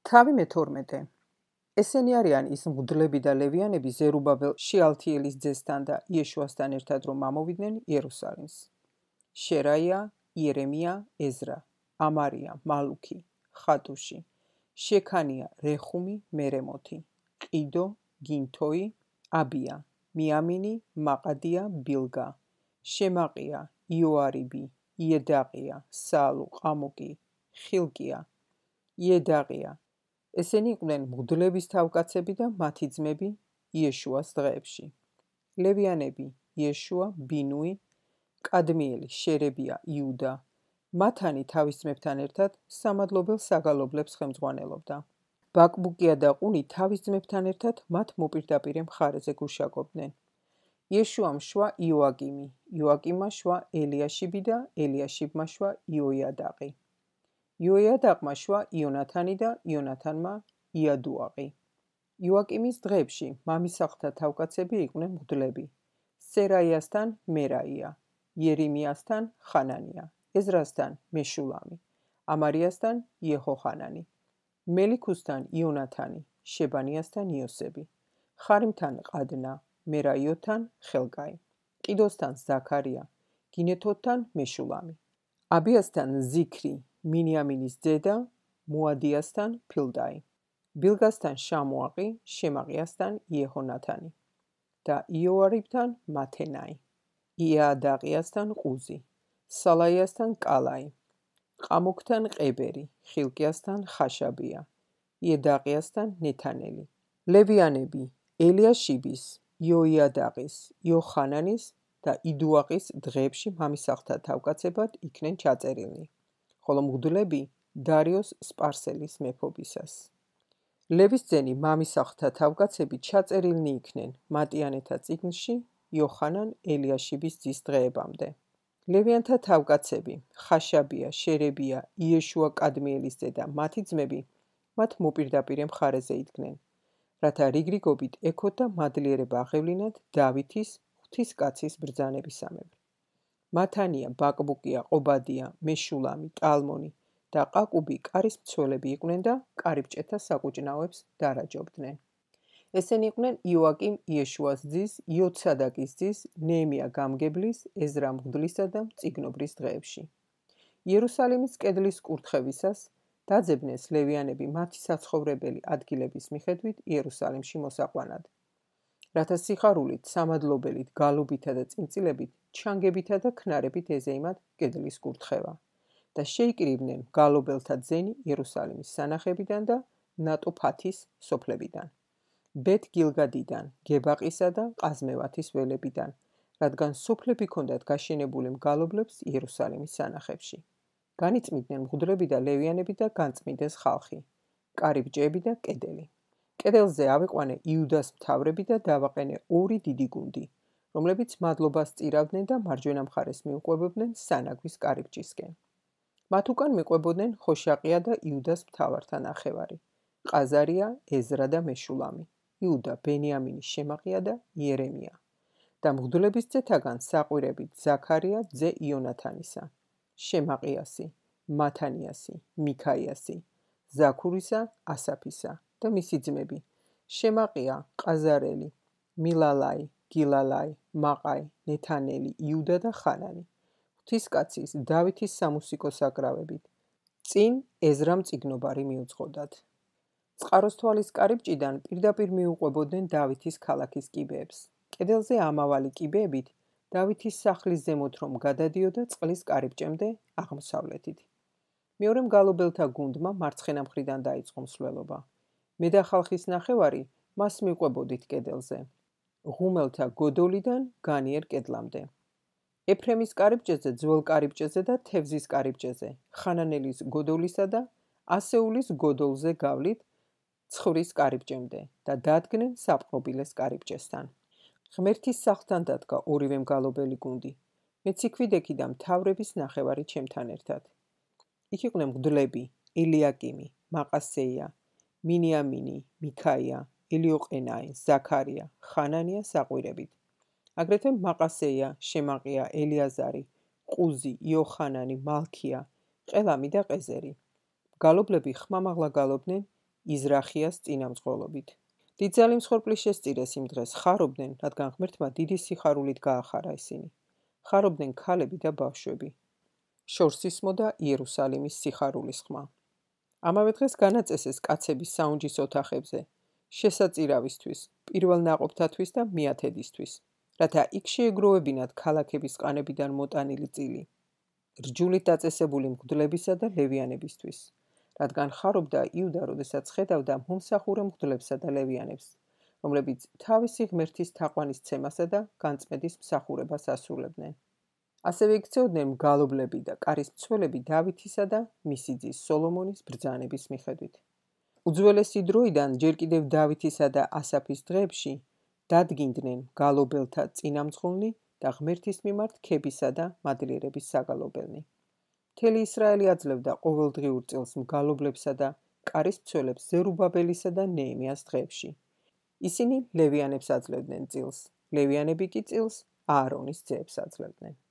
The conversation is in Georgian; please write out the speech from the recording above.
თავი მე-12. ესენი არიან ის მღვდლები და ლევიანები ზერუბაბელ შიალთიელის ძესთან და იეშუასთან ერთად რომ ამოვიდნენ იერუსალიმს. შერაია, იერემია, ეზრა, ამარია, მალუქი, ხატუში, შექანია, რეხუმი, მერემოთი, ყიდო, გინთოი, აბია, მიამინი, მაყადია, ბილგა, შემაყია, იოარიბი, იედაყია, სალუ, ყამუკი, ხილკია, იედაყია. ესენი იყვნენ მღვდლების თავკაცები და მათი ძმები იეშუას დღეებში. ლევიანები იეშუა, ბინუი, კადმიელი, შერებია, იუდა. მათანი თავის ძმებთან ერთად სამადლობელ საგალობლებს ხელმძღვანელობდა. ბაკბუკია და ყუნი თავის ძმებთან ერთად მათ მოპირდაპირე მხარეზე გუშაგობდნენ. იეშუამ შვა იოაკიმი, იოაკიმმა შვა ელიაშიბი და ელიაშიბმა შვა იოიადაყი. იოიადაყმა შვა იონათანი და იონათანმა იადუაყი. იოაკიმის დღეებში მამისახლთა თავკაცები იყვნენ მღვდლები. სერაიასთან მერაია, იერემიასთან ხანანია, ეზრასთან მეშულამი, ამარიასთან იეჰოხანანი, მელიქუსთან იონათანი, შებანიასთან იოსები, ხარიმთან ყადნა, მერაიოთან ხელკაი, ყიდოსთან ზაქარია, გინეთოთთან მეშულამი, აბიასთან ზიქრი, მინიამინის ძედა, მუადიასთან ფილდაი, ბილგასთან შამუაყი, შემაყიასთან იეჰონათანი და იოარიბთან მათენაი, იაადაყიასთან ყუზი, სალაიასთან კალაი, ყამუქთან ყებერი, ხილკიასთან ხაშაბია, იედაყიასთან ნეთანელი. ლევიანები ელიაშიბის, იოიადაყის, იოხანანის და იდუაყის დღეებში მამისახლთა თავკაცებად იქნენ ჩაწერილნი, ხოლო მღვდლები დარიოს სპარსელის მეფობისას. ლევის ძენი მამისახლთა თავკაცები ჩაწერილნი იქნენ მატიანეთა წიგნში იოხანან ელიაშიბის ძის დღეებამდე. ლევიანთა თავკაცები ხაშაბია, შერებია, იეშუა კადმიელის ძედა მათი ძმები მათ მოპირდაპირე მხარეზე იდგნენ, რათა რიგრიგობით ექოთ და მადლიერება აღევლინათ დავითის ღვთისკაცის ბრძანებისამებრ. მათანია, ბაკბუკია, ყობადია, მეშულამი, ტალმონი და ყაკუბი კარის მცველები იყვნენ და კარიბჭეთა საკუჭნაოებს დარაჯობდნენ. ესენი იყვნენ იოაკიმ იეშუას ძის, იოცადაკის ძის, ნეემია გამგებლის, ეზრა მღვდლისა და მწიგნობრის დღეებში. იერუსალიმის კედლის კურთხევისას დაძებნეს ლევიანები მათი საცხოვრებელი ადგილების მიხედვით იერუსალიმში მოსაყვანად, რათა სიხარულით, სამადლობელით, გალობითა და წინწილებით, ჩანგებითა და ქნარებით ეზეიმათ კედლის კურთხევა და შეიკრიბნენ გალობელთა ძენი იერუსალიმის სანახებიდან და ნატოფათის სოფლებიდან, ბეთ გილგადიდან, გებაყისა და ყაზმევათის ველებიდან, რადგან სოფლები ჰქონდათ გაშენებული მგალობლებს იერუსალიმის სანახებში. განიწმინდნენ მღვდლები და ლევიანები და განწმინდეს ხალხი, კარიბჭეები და კედელი. კედელზე ავიყვანე იუდას მთავრები და დავაყენე 2 დიდი გუნდი, რომლებიც მადლობას წირავდნენ და მარჯვენა მხარეს მიუყვებოდნენ სანაგვის კარიბჭისკენ. მათ უკან მიყვებოდნენ ხოშაყია და იუდას მთავართა ნახევარი, ყაზარია, ეზრა და მეშულამი, იუდა, ბენიამინი, შემაყია და იერემია და მღვდლების ძეთაგან საყვირებით ზაქარია ძე იონათანისა, შემაყიასი, მათანიასი, მიქაიასი, ზაქურისა, ასაფისა და მისი ძმები, შემაყია, ყაზარელი, მილალაი, გილალაი, მაყაი, ნეთანელი, იუდა და ხანანი, ღვთისკაცის დავითის სამუსიკო საკრავებით, წინ ეზრა მწიგნობარი მიუძღოდათ. წყაროსთვალის კარიბჭიდან პირდაპირ მიუყვებოდნენ დავითის ქალაქის კიბეებს. კედელზე ამავალი კიბეებით დავითის სახლის ზემოთ რომ გადადიოდა წყლის კარიბჭემდე აღმოსავლეთით. მეორე მგალობელთა გუნდმა მარცხენა მხრიდან დაიწყო მსვლელობა. მე და ხალხის ნახევარი მას მიყვებოდით კედელზე, ღუმელთა გოდოლიდან განიერ კედლამდე. ეფრემის კარიბჭეზე, ძველ კარიბჭეზე და თევზის კარიბჭეზე, ხანანელის გოდოლისა და ასეულის გოდოლზე გავლით ცხვრის კარიბჭემდე და დადგნენ საპყრობილეს კარიბჭესთან. ღმერთის სახლთან დადგა ორივე მგალობელი გუნდი. მეც იქვიდექი და მთავრების ნახევარი ჩემთან ერთად. იქ იყვნენ მღვდლები ელიაკიმი, მაყასეია, მინიამინი, მიქაია, ელიოყენაი, ზაქარია, ხანანია საყვირებით. აგრეთვე მაყასეია, შემაყია, ელიაზარი, ყუზი, იოხანანი, მალქია, ყელამი და ყეზერი. მგალობლები ხმამაღლა გალობდნენ იზრახიას წინამძღოლობით. დიდძალი მსხვერპლის შესწირეს იმ დღეს ხარობდნენ, რადგან ღმერთმა დიდი სიხარულით გაახარა ისინი. ხარობდნენ ქალები და ბავშვები. შორს ისმოდა იერუსალიმის სიხარულის ხმა. ამავე დღეს განაწესეს კაცების საუნჯის ოთახებზე, შესაწირავისთვის, პირველ ნაყოფთათვის და მიათედისთვის, რათა იქ შეეგროვებინათ ქალაქების ყანებიდან მოტანილი წილი, რჯულით დაწესებული მღვდლებისა და ლევიანებისთვის, რადგან ხარობდა იუდა, როდესაც ხედავდა მომსახურე მღვდლებსა და ლევიანებს, რომლებიც თავისი ღმერთის თაყვანისცემასა და განწმენდის მსახურებას ასრულებდნენ. ასევე იქცეოდნენ მგალობლები და კარისმცველები დავითისა და მისი ძის სოლომონის ბრძანების მიხედვით. უძველესი დროიდან ჯერ კიდევ დავითისა და ასაფის დღეებში დადგინდნენ მგალობელთა წინამძღოლნი და ღმერთის მიმართ ქებისა და მადლიერების საგალობელნი. მთელი ისრაელი აძლევდა ყოველდღიურ წილს მგალობლებსა და კარისმცველებს ზერუბაბელისა და ნეემიას დღეებში. ისინი ლევიანებს აძლევდნენ წილს, ლევიანები კი წილს აარონის ძეებს აძლევდნენ.